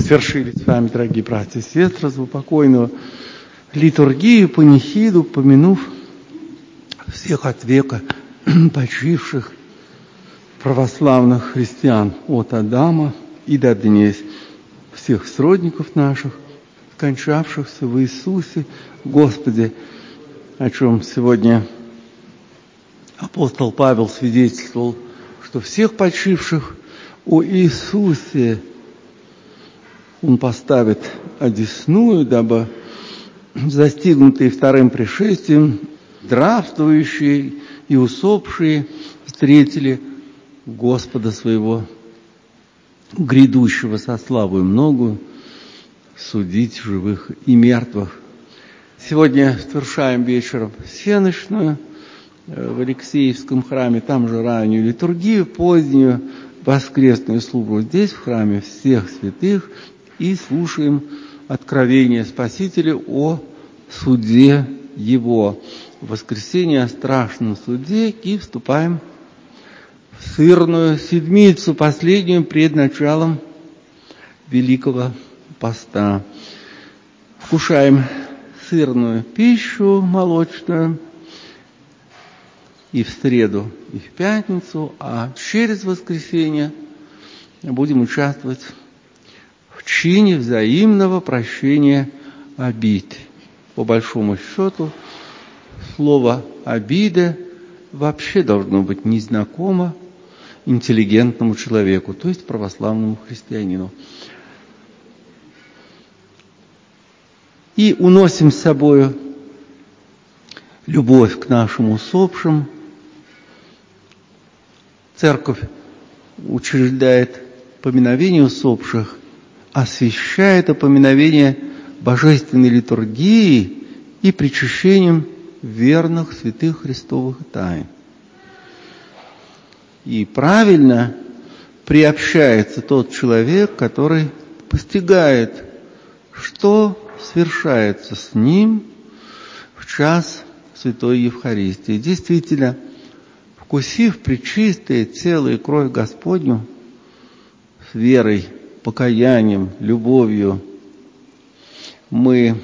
свершили с вами, дорогие братья и сестры, заупокойную литургию, панихиду, помянув всех от века почивших православных христиан от Адама и до дней, всех сродников наших, скончавшихся в Иисусе Господе, о чем сегодня апостол Павел свидетельствовал, что всех почивших о Иисусе Он поставит одесную, дабы застигнутые вторым пришествием, здравствующие и усопшие встретили Господа своего, грядущего со славою многую, судить живых и мертвых. Сегодня совершаем вечером всенощную в Алексеевском храме, там же раннюю литургию, позднюю воскресную службу здесь, в храме всех святых, и слушаем откровение Спасителя о суде Его. В воскресенье о страшном суде и вступаем в сырную седмицу, последнюю пред началом Великого Поста. Вкушаем сырную пищу молочную и в среду, и в пятницу, а через воскресенье будем участвовать в чине взаимного прощения обид. По большому счету, слово «обида» вообще должно быть незнакомо интеллигентному человеку, то есть православному христианину. И уносим с собой любовь к нашим усопшим. Церковь учреждает поминовение усопших, освящает поминовение божественной литургии и причащением верных святых христовых тайн. И правильно приобщается тот человек, который постигает, что свершается с ним в час Святой Евхаристии. Действительно, вкусив пречистое тело и кровь Господню с верой, покаянием, любовью, мы,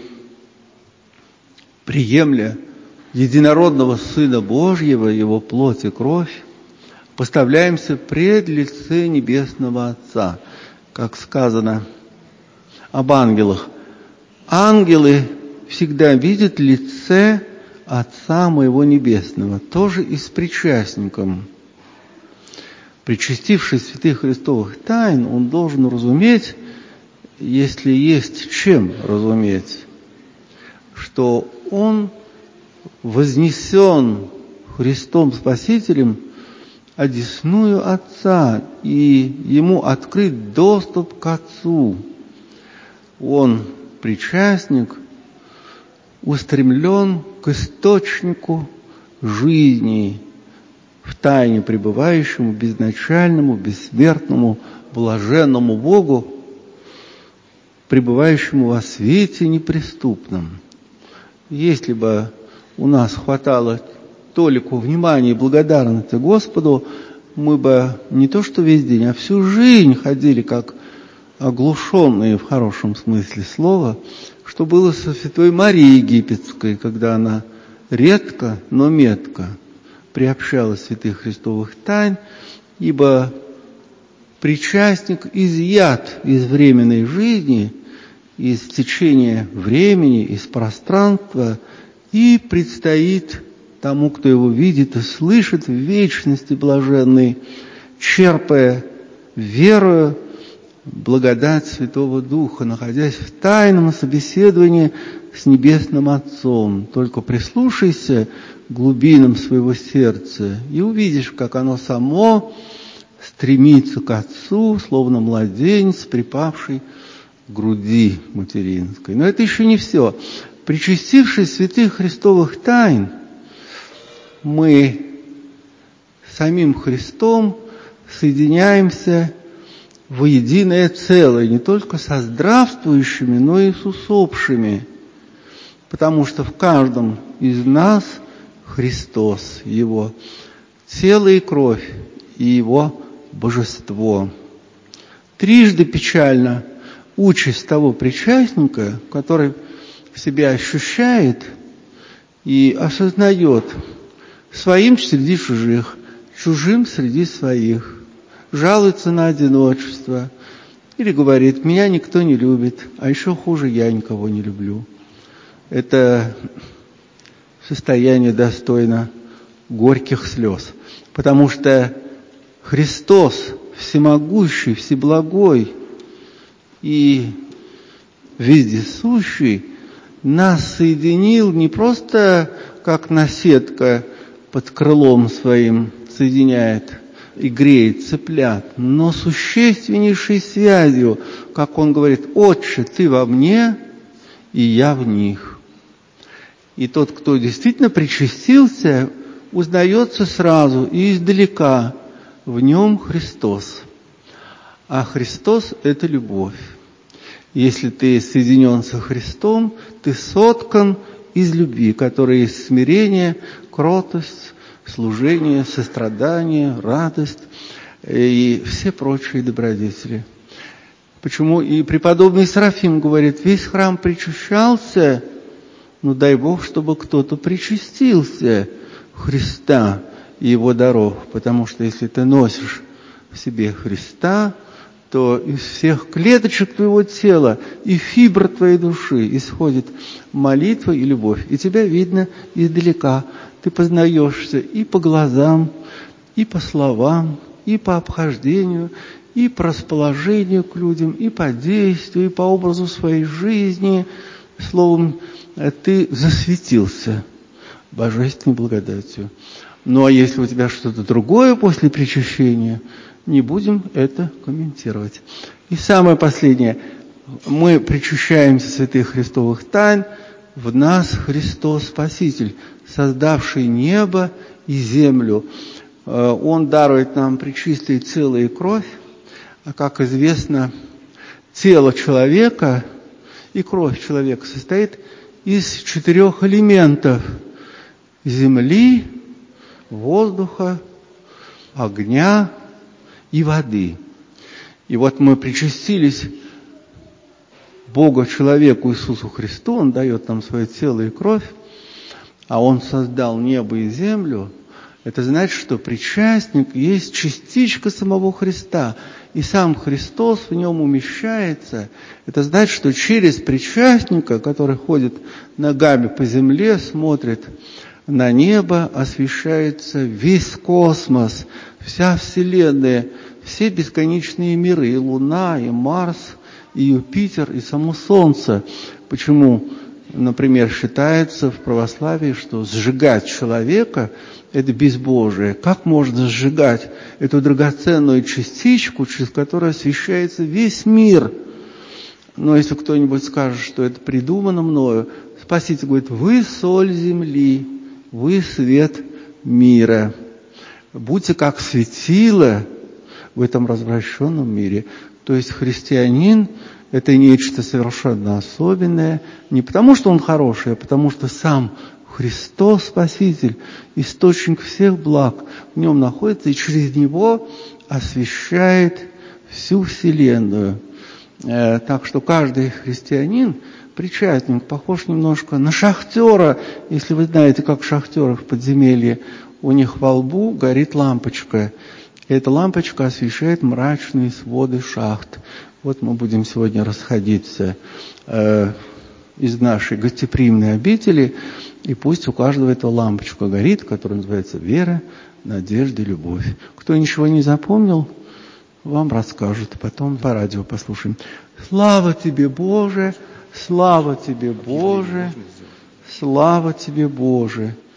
приемля единородного Сына Божьего, Его плоть и кровь, поставляемся пред лице Небесного Отца, как сказано об ангелах. Ангелы всегда видят лице Отца моего Небесного, тоже и с причастником. Причастившись святых Христовых тайн, он должен разуметь, если есть чем разуметь, что он вознесен Христом Спасителем одесную Отца, и ему открыт доступ к Отцу. Он, причастник, устремлен к источнику жизни, в тайне пребывающему, безначальному, бессмертному, блаженному Богу, пребывающему во свете неприступном. Если бы у нас хватало толику внимания и благодарности Господу, мы бы не то что весь день, а всю жизнь ходили как оглушенные в хорошем смысле слова, что было со святой Марией Египетской, когда она редко, но метко приобщалась святых Христовых тайн, ибо причастник изъят из временной жизни, из течения времени, из пространства, и предстоит тому, кто его видит и слышит, в вечности блаженной, черпая верою благодать Святого Духа, находясь в тайном собеседовании с Небесным Отцом. Только прислушайся к глубинам своего сердца и увидишь, как оно само стремится к Отцу, словно младенец, припавший к груди материнской. Но это еще не все. Причастившись святых Христовых тайн, мы самим Христом соединяемся в единое целое, не только со здравствующими, но и с усопшими, потому что в каждом из нас Христос, Его тело и кровь, и Его божество. Трижды печально участь того причастника, который себя ощущает и осознает своим среди чужих, чужим среди своих, жалуется на одиночество или говорит: меня никто не любит, а еще хуже, я никого не люблю. Это состояние достойно горьких слез, потому что Христос, всемогущий, всеблагой и вездесущий, нас соединил не просто как наседка под крылом своим соединяет и греет цыплят, но существеннейшей связью, как он говорит: «Отче, ты во мне, и я в них». И тот, кто действительно причастился, узнается сразу и издалека: в нем Христос. А Христос – это любовь. Если ты соединен со Христом, ты соткан из любви, которая есть смирение, кротость, служение, сострадание, радость и все прочие добродетели. Почему и преподобный Серафим говорит: весь храм причащался, но дай Бог, чтобы кто-то причастился Христа и Его даров, потому что если ты носишь в себе Христа, то из всех клеточек твоего тела и фибр твоей души исходит молитва и любовь. И тебя видно издалека. Ты познаешься и по глазам, и по словам, и по обхождению, и по расположению к людям, и по действию, и по образу своей жизни. Словом, ты засветился божественной благодатью. Ну а если у тебя что-то другое после причащения, не будем это комментировать. И самое последнее. Мы причащаемся святых Христовых тайн. В нас Христос Спаситель, создавший небо и землю. Он дарует нам пречистое тело и кровь. А как известно, тело человека и кровь человека состоит из 4 элементов: земли, воздуха, огня и воды. И вот мы причастились Богу, человеку Иисусу Христу, Он дает нам свое тело и кровь, а Он создал небо и землю. Это значит, что причастник есть частичка самого Христа, и сам Христос в нем умещается. Это значит, что через причастника, который ходит ногами по земле, смотрит на небо, освещается весь космос, вся Вселенная, все бесконечные миры, и Луна, и Марс, и Юпитер, и само Солнце. Почему, например, считается в православии, что сжигать человека – это безбожие? Как можно сжигать эту драгоценную частичку, через которую освещается весь мир? Но если кто-нибудь скажет, что это придумано мною, Спаситель говорит: вы соль земли, вы свет мира. Будьте как светило в этом развращенном мире. То есть христианин – это нечто совершенно особенное, не потому что он хороший, а потому что сам Христос Спаситель, источник всех благ, в нем находится и через него освещает всю Вселенную. Так что каждый христианин, причастник, похож немножко на шахтера. Если вы знаете, как шахтеры в подземелье, у них во лбу горит лампочка. И эта лампочка освещает мрачные своды шахт. Вот мы будем сегодня расходиться из нашей гостеприимной обители, и пусть у каждого эта лампочка горит, которая называется вера, надежда, любовь. Кто ничего не запомнил, вам расскажут, потом по радио послушаем. Слава тебе, Боже! Слава тебе, Боже! Слава тебе, Боже!